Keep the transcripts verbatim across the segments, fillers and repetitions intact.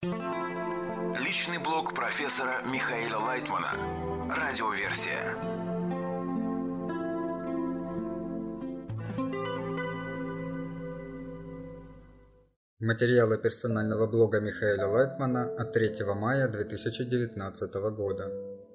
Личный блог профессора Михаила Лайтмана. Радиоверсия. Материалы персонального блога Михаила Лайтмана от третьего мая две тысячи девятнадцатого года.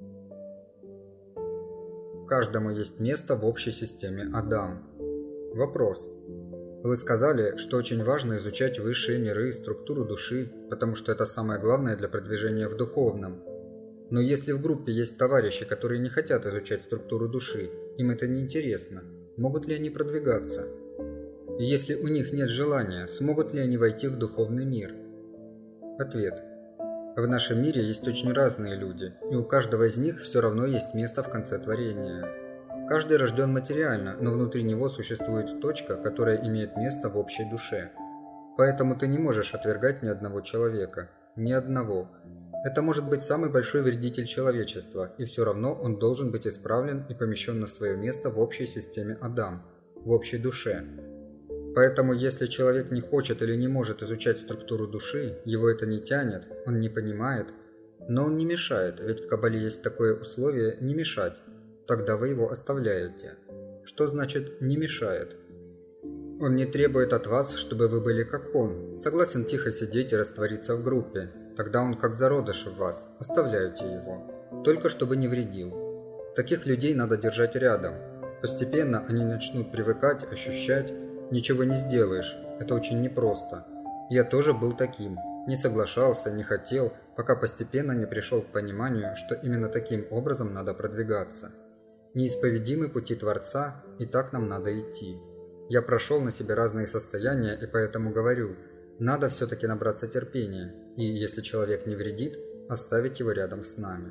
Каждому есть место в общей системе Адам. Вопрос. Вы сказали, что очень важно изучать высшие миры, структуру души, потому что это самое главное для продвижения в духовном. Но если в группе есть товарищи, которые не хотят изучать структуру души, им это не интересно, могут ли они продвигаться? И если у них нет желания, смогут ли они войти в духовный мир? Ответ. В нашем мире есть очень разные люди, и у каждого из них все равно есть место в конце творения. Каждый рожден материально, но внутри него существует точка, которая имеет место в общей душе. Поэтому ты не можешь отвергать ни одного человека. Ни одного. Это может быть самый большой вредитель человечества, и все равно он должен быть исправлен и помещен на свое место в общей системе Адам, в общей душе. Поэтому если человек не хочет или не может изучать структуру души, его это не тянет, он не понимает, но он не мешает, ведь в Кабале есть такое условие «не мешать». Тогда вы его оставляете. Что значит «не мешает»? Он не требует от вас, чтобы вы были как он, согласен тихо сидеть и раствориться в группе. Тогда он как зародыш в вас, оставляете его, только чтобы не вредил. Таких людей надо держать рядом. Постепенно они начнут привыкать, ощущать. Ничего не сделаешь, это очень непросто. Я тоже был таким, не соглашался, не хотел, пока постепенно не пришел к пониманию, что именно таким образом надо продвигаться. Неисповедимы пути Творца, и так нам надо идти. Я прошел на себе разные состояния, и поэтому говорю, надо все-таки набраться терпения, и если человек не вредит, оставить его рядом с нами.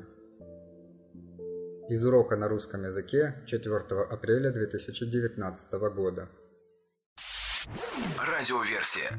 Из урока на русском языке четвёртого апреля две тысячи девятнадцатого года. Радиоверсия.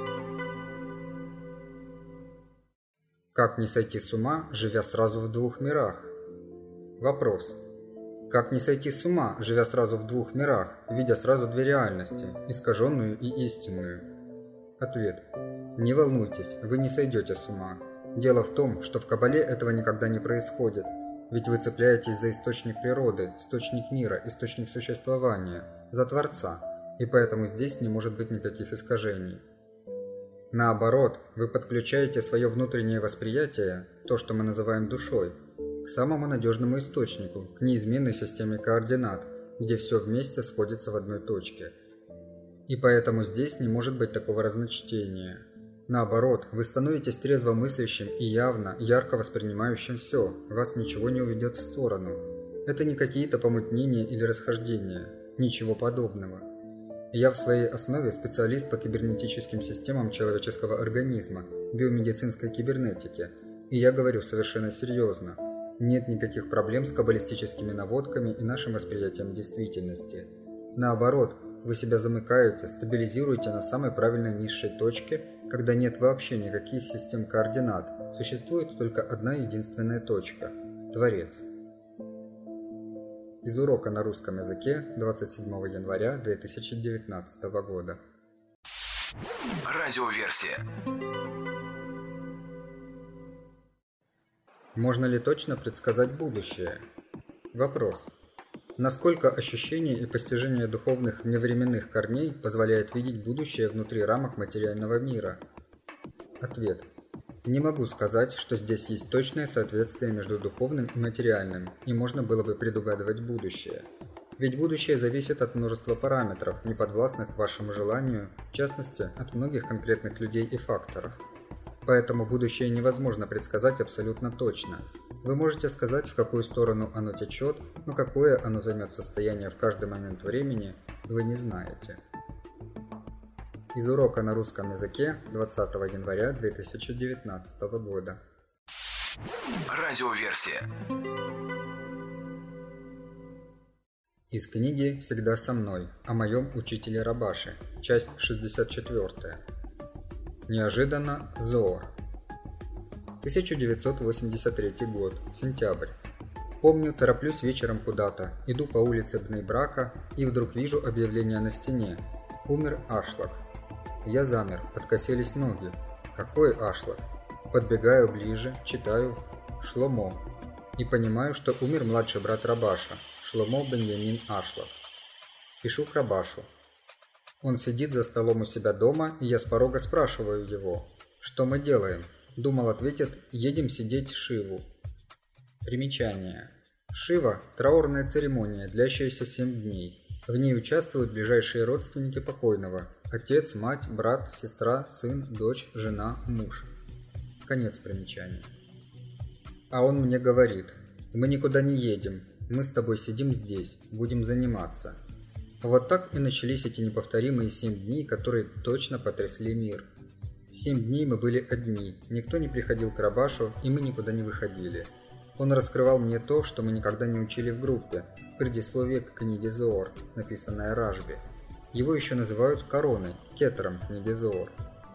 Как не сойти с ума, живя сразу в двух мирах? Вопрос. Как не сойти с ума, живя сразу в двух мирах, видя сразу две реальности, искаженную и истинную? Ответ. Не волнуйтесь, вы не сойдете с ума. Дело в том, что в Кабале этого никогда не происходит, ведь вы цепляетесь за источник природы, источник мира, источник существования, за Творца, и поэтому здесь не может быть никаких искажений. Наоборот, вы подключаете свое внутреннее восприятие, то, что мы называем душой, к самому надежному источнику, к неизменной системе координат, где все вместе сходится в одной точке. И поэтому здесь не может быть такого разночтения. Наоборот, вы становитесь трезво мыслящим и явно, ярко воспринимающим все, вас ничего не уведет в сторону. Это не какие-то помутнения или расхождения, ничего подобного. Я в своей основе специалист по кибернетическим системам человеческого организма, биомедицинской кибернетике, и я говорю совершенно серьезно. Нет никаких проблем с каббалистическими наводками и нашим восприятием действительности. Наоборот, вы себя замыкаете, стабилизируете на самой правильной низшей точке, когда нет вообще никаких систем координат, существует только одна единственная точка – Творец. Из урока на русском языке двадцать седьмого января две тысячи девятнадцатого года. Радиоверсия. Можно ли точно предсказать будущее? Вопрос. Насколько ощущение и постижение духовных вневременных корней позволяет видеть будущее внутри рамок материального мира? Ответ. Не могу сказать, что здесь есть точное соответствие между духовным и материальным, и можно было бы предугадывать будущее. Ведь будущее зависит от множества параметров, не подвластных вашему желанию, в частности, от многих конкретных людей и факторов. Поэтому будущее невозможно предсказать абсолютно точно. Вы можете сказать, в какую сторону оно течет, но какое оно займет состояние в каждый момент времени, вы не знаете. Из урока на русском языке двадцатого января две тысячи девятнадцатого года. Радиоверсия. Из книги «Всегда со мной» о моем учителе Рабаши, часть шестьдесят четвёртая. Неожиданно Зоор. тысяча девятьсот восемьдесят третий год, сентябрь. Помню, тороплюсь вечером куда-то, иду по улице Бней-Брака и вдруг вижу объявление на стене. Умер Ашлак. Я замер, подкосились ноги. Какой Ашлак? Подбегаю ближе, читаю «Шломо» и понимаю, что умер младший брат Рабаша, Шломо Беньямин Ашлов. Спешу к Рабашу. Он сидит за столом у себя дома, и я с порога спрашиваю его: «Что мы делаем?» Думал, ответит: «Едем сидеть Шиву». Примечание. Шива – траурная церемония, длящаяся семь дней. В ней участвуют ближайшие родственники покойного – отец, мать, брат, сестра, сын, дочь, жена, муж. Конец примечания. А он мне говорит: «Мы никуда не едем, мы с тобой сидим здесь, будем заниматься». Вот так и начались эти неповторимые семь дней, которые точно потрясли мир. Семь дней мы были одни, никто не приходил к Рабашу, и мы никуда не выходили. Он раскрывал мне то, что мы никогда не учили в группе, предисловие к книге Зоор, написанное Рашби. Его еще называют короной, кетером книги Зоор.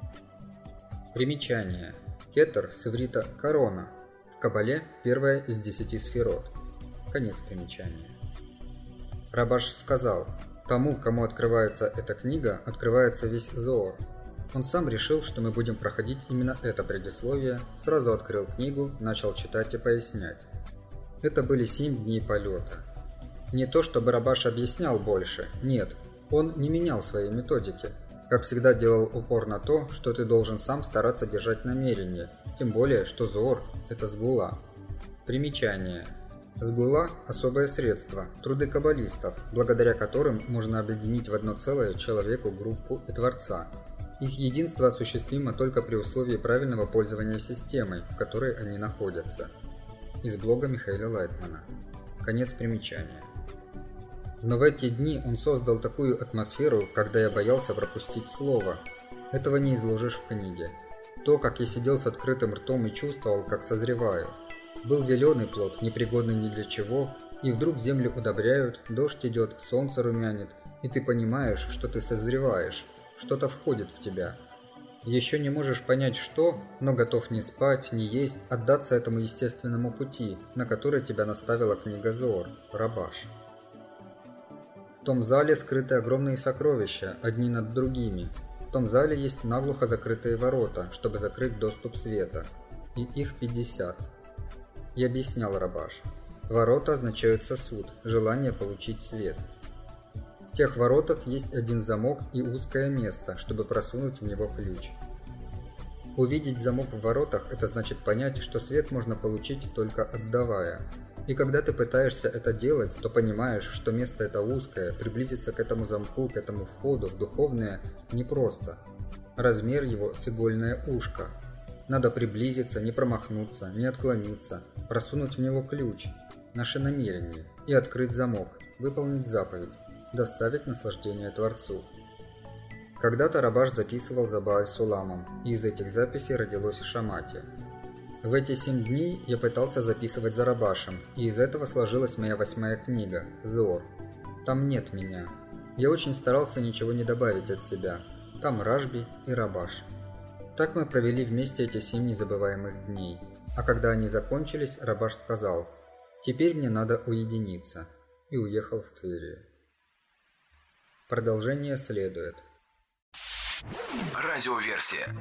Примечание. Кетер с иврита «корона». В Кабале первая из десяти сферот. Конец примечания. Рабаш сказал: «Тому, кому открывается эта книга, открывается весь Зоор». Он сам решил, что мы будем проходить именно это предисловие, сразу открыл книгу, начал читать и пояснять. Это были семь дней полета. Не то чтобы Рабаш объяснял больше, нет, он не менял своей методики. Как всегда делал упор на то, что ты должен сам стараться держать намерение, тем более, что Зоор – это сгула. Примечание. Сгула – особое средство, труды каббалистов, благодаря которым можно объединить в одно целое человеку, группу и Творца. Их единство осуществимо только при условии правильного пользования системой, в которой они находятся. Из блога Михаэля Лайтмана. Конец примечания. Но в эти дни он создал такую атмосферу, когда я боялся пропустить слово. Этого не изложишь в книге. То, как я сидел с открытым ртом и чувствовал, как созреваю. Был зеленый плод, непригодный ни для чего, и вдруг землю удобряют, дождь идет, солнце румянит, и ты понимаешь, что ты созреваешь, что-то входит в тебя. Еще не можешь понять что, но готов не спать, не есть, отдаться этому естественному пути, на который тебя наставила книга Зоор, Рабаш. В том зале скрыты огромные сокровища, одни над другими. В том зале есть наглухо закрытые ворота, чтобы закрыть доступ света. И их пятьдесят. И объяснял Рабаш. Ворота означают сосуд, желание получить свет. В тех воротах есть один замок и узкое место, чтобы просунуть в него ключ. Увидеть замок в воротах – это значит понять, что свет можно получить только отдавая. И когда ты пытаешься это делать, то понимаешь, что место это узкое, приблизиться к этому замку, к этому входу в духовное непросто. Размер его с игольное ушко. Надо приблизиться, не промахнуться, не отклониться, просунуть в него ключ, наше намерение, и открыть замок, выполнить заповедь, доставить наслаждение Творцу. Когда-то Рабаш записывал за Бааль-Суламом, и из этих записей родилось Шамати. В эти семь дней я пытался записывать за Рабашем, и из этого сложилась моя восьмая книга «Зоор». Там нет меня. Я очень старался ничего не добавить от себя. Там Рашби и Рабаш. Так мы провели вместе эти семь незабываемых дней. А когда они закончились, Рабаш сказал: «Теперь мне надо уединиться», и уехал в Твери. Продолжение следует. Радиоверсия.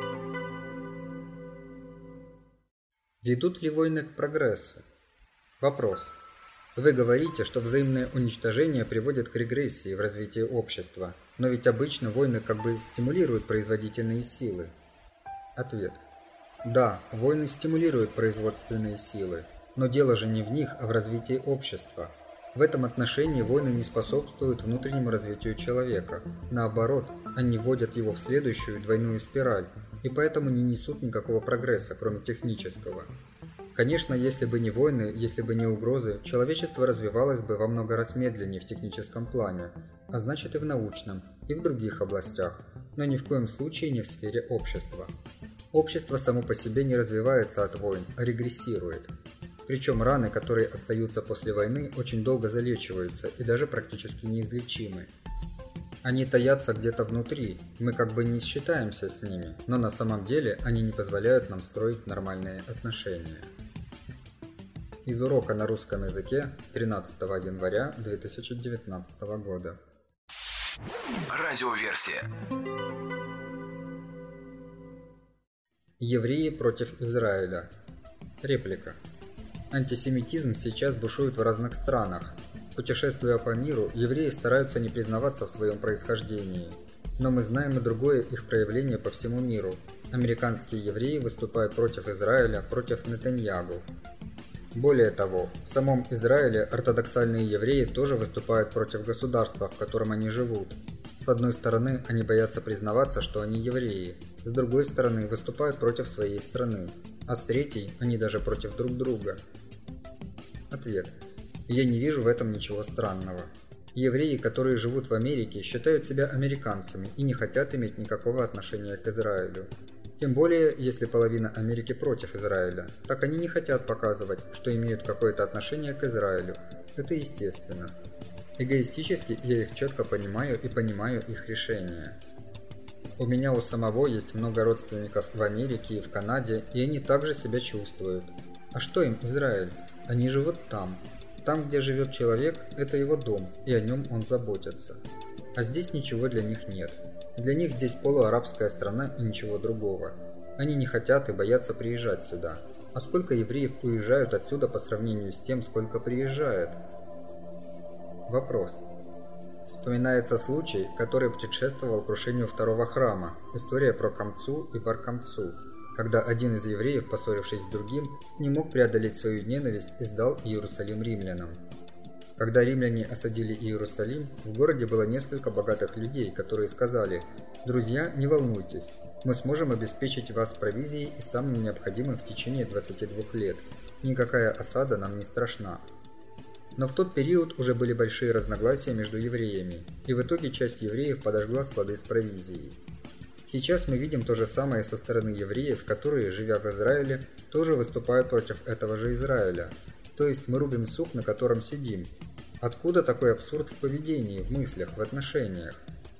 Ведут ли войны к прогрессу? Вопрос. Вы говорите, что взаимное уничтожение приводит к регрессии в развитии общества, но ведь обычно войны как бы стимулируют производительные силы. Ответ. Да, войны стимулируют производственные силы, но дело же не в них, а в развитии общества. В этом отношении войны не способствуют внутреннему развитию человека. Наоборот, они вводят его в следующую двойную спираль, и поэтому не несут никакого прогресса, кроме технического. Конечно, если бы не войны, если бы не угрозы, человечество развивалось бы во много раз медленнее в техническом плане, а значит и в научном, и в других областях, но ни в коем случае не в сфере общества. Общество само по себе не развивается от войн, а регрессирует. Причем раны, которые остаются после войны, очень долго залечиваются и даже практически неизлечимы. Они таятся где-то внутри, мы как бы не считаемся с ними, но на самом деле они не позволяют нам строить нормальные отношения. Из урока на русском языке тринадцатого января две тысячи девятнадцатого года. Радиоверсия. Евреи против Израиля. Реплика. Антисемитизм сейчас бушует в разных странах. Путешествуя по миру, евреи стараются не признаваться в своем происхождении. Но мы знаем и другое их проявление по всему миру. Американские евреи выступают против Израиля, против Нетаньягу. Более того, в самом Израиле ортодоксальные евреи тоже выступают против государства, в котором они живут. С одной стороны, они боятся признаваться, что они евреи. С другой стороны, выступают против своей страны. А с третьей, они даже против друг друга. Ответ. Я не вижу в этом ничего странного. Евреи, которые живут в Америке, считают себя американцами и не хотят иметь никакого отношения к Израилю. Тем более, если половина Америки против Израиля, так они не хотят показывать, что имеют какое-то отношение к Израилю. Это естественно. Эгоистически я их четко понимаю и понимаю их решения. У меня у самого есть много родственников в Америке и в Канаде, и они также себя чувствуют. А что им Израиль? Они живут там. Там, где живет человек, это его дом, и о нем он заботится. А здесь ничего для них нет. Для них здесь полуарабская страна и ничего другого. Они не хотят и боятся приезжать сюда. А сколько евреев уезжают отсюда по сравнению с тем, сколько приезжает? Вопрос. Вспоминается случай, который предшествовал крушению второго храма, история про Камцу и Бар-Камцу, когда один из евреев, поссорившись с другим, не мог преодолеть свою ненависть и сдал Иерусалим римлянам. Когда римляне осадили Иерусалим, в городе было несколько богатых людей, которые сказали: «Друзья, не волнуйтесь, мы сможем обеспечить вас провизией и самым необходимым в течение двадцати двух лет. Никакая осада нам не страшна». Но в тот период уже были большие разногласия между евреями, и в итоге часть евреев подожгла склады с провизией. Сейчас мы видим то же самое со стороны евреев, которые, живя в Израиле, тоже выступают против этого же Израиля. То есть мы рубим сук, на котором сидим. Откуда такой абсурд в поведении, в мыслях, в отношениях?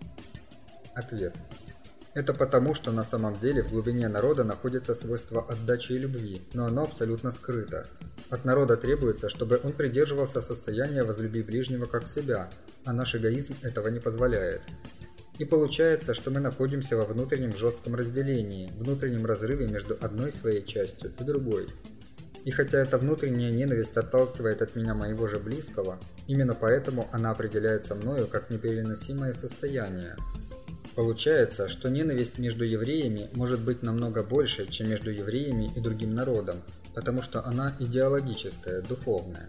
Ответ. Это потому, что на самом деле в глубине народа находится свойство отдачи и любви, но оно абсолютно скрыто. От народа требуется, чтобы он придерживался состояния «возлюби ближнего как себя», а наш эгоизм этого не позволяет. И получается, что мы находимся во внутреннем жестком разделении, внутреннем разрыве между одной своей частью и другой. И хотя эта внутренняя ненависть отталкивает от меня моего же близкого, именно поэтому она определяется мною как непереносимое состояние. Получается, что ненависть между евреями может быть намного больше, чем между евреями и другим народом, потому что она идеологическая, духовная.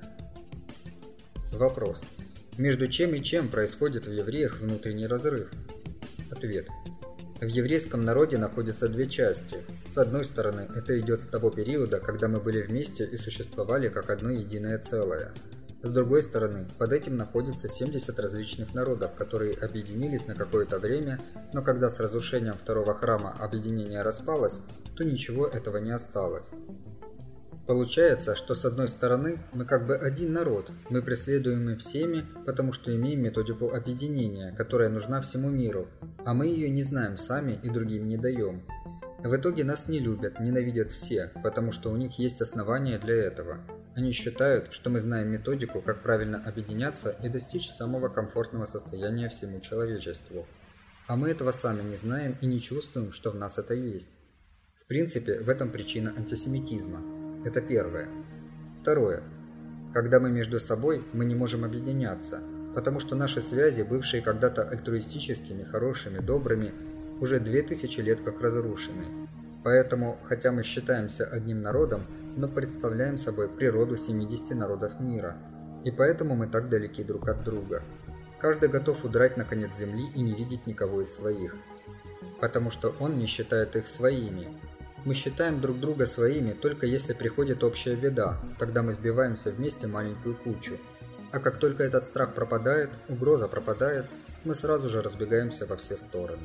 Вопрос. Между чем и чем происходит в евреях внутренний разрыв? Ответ. В еврейском народе находятся две части. С одной стороны, это идет с того периода, когда мы были вместе и существовали как одно единое целое. С другой стороны, под этим находится семьдесят различных народов, которые объединились на какое-то время, но когда с разрушением второго храма объединение распалось, то ничего этого не осталось. Получается, что с одной стороны мы как бы один народ, мы преследуемы всеми, потому что имеем методику объединения, которая нужна всему миру, а мы ее не знаем сами и другим не даем. В итоге нас не любят, ненавидят все, потому что у них есть основания для этого. Они считают, что мы знаем методику, как правильно объединяться и достичь самого комфортного состояния всему человечеству. А мы этого сами не знаем и не чувствуем, что в нас это есть. В принципе, в этом причина антисемитизма. Это первое. Второе. Когда мы между собой, мы не можем объединяться, потому что наши связи, бывшие когда-то альтруистическими, хорошими, добрыми, уже две тысячи лет как разрушены. Поэтому, хотя мы считаемся одним народом, но представляем собой природу семидесяти народов мира, и поэтому мы так далеки друг от друга. Каждый готов удрать на конец земли и не видеть никого из своих, потому что он не считает их своими. Мы считаем друг друга своими только если приходит общая беда, тогда мы сбиваемся вместе в маленькую кучу. А как только этот страх пропадает, угроза пропадает, мы сразу же разбегаемся во все стороны.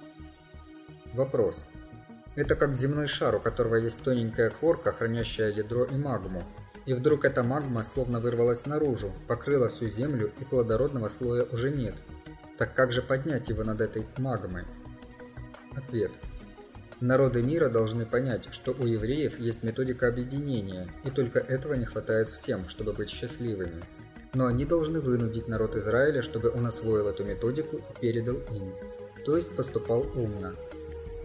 Вопрос. Это как земной шар, у которого есть тоненькая корка, хранящая ядро и магму. И вдруг эта магма словно вырвалась наружу, покрыла всю землю, и плодородного слоя уже нет. Так как же поднять его над этой магмой? Ответ. Народы мира должны понять, что у евреев есть методика объединения, и только этого не хватает всем, чтобы быть счастливыми. Но они должны вынудить народ Израиля, чтобы он освоил эту методику и передал им, то есть поступал умно.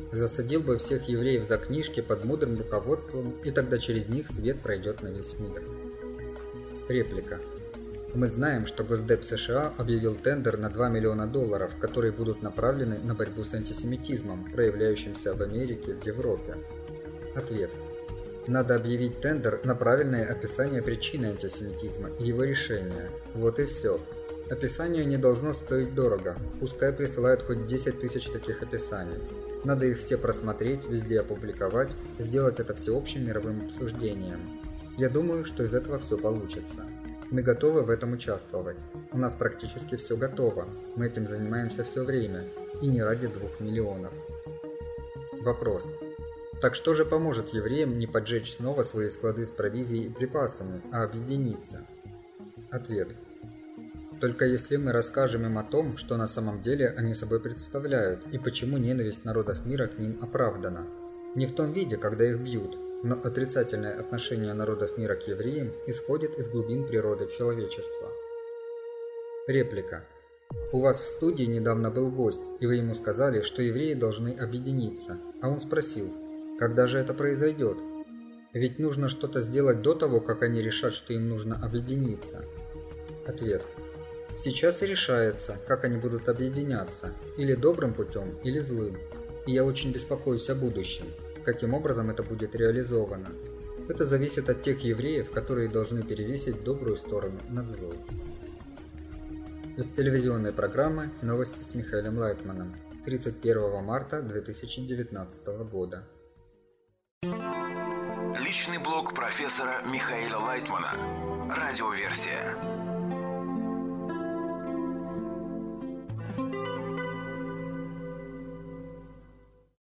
Засадил бы всех евреев за книжки под мудрым руководством, и тогда через них свет пройдет на весь мир. Реплика. Мы знаем, что Госдеп США объявил тендер на два миллиона долларов, которые будут направлены на борьбу с антисемитизмом, проявляющимся в Америке, в Европе. Ответ. Надо объявить тендер на правильное описание причины антисемитизма и его решения. Вот и все. Описание не должно стоить дорого, пускай присылают хоть десять тысяч таких описаний. Надо их все просмотреть, везде опубликовать, сделать это всеобщим мировым обсуждением. Я думаю, что из этого все получится. Мы готовы в этом участвовать. У нас практически все готово. Мы этим занимаемся все время. И не ради двух миллионов. Вопрос. Так что же поможет евреям не поджечь снова свои склады с провизией и припасами, а объединиться? Ответ. Только если мы расскажем им о том, что на самом деле они собой представляют, и почему ненависть народов мира к ним оправдана. Не в том виде, когда их бьют, но отрицательное отношение народов мира к евреям исходит из глубин природы человечества. Реплика. У вас в студии недавно был гость, и вы ему сказали, что евреи должны объединиться, а он спросил, когда же это произойдет? Ведь нужно что-то сделать до того, как они решат, что им нужно объединиться. Ответ. Сейчас и решается, как они будут объединяться, или добрым путем, или злым. И я очень беспокоюсь о будущем, каким образом это будет реализовано. Это зависит от тех евреев, которые должны перевесить добрую сторону над злой. Из телевизионной программы «Новости с Михаилом Лайтманом» тридцать первого марта две тысячи девятнадцатого года. Личный блог профессора Михаила Лайтмана. Радиоверсия.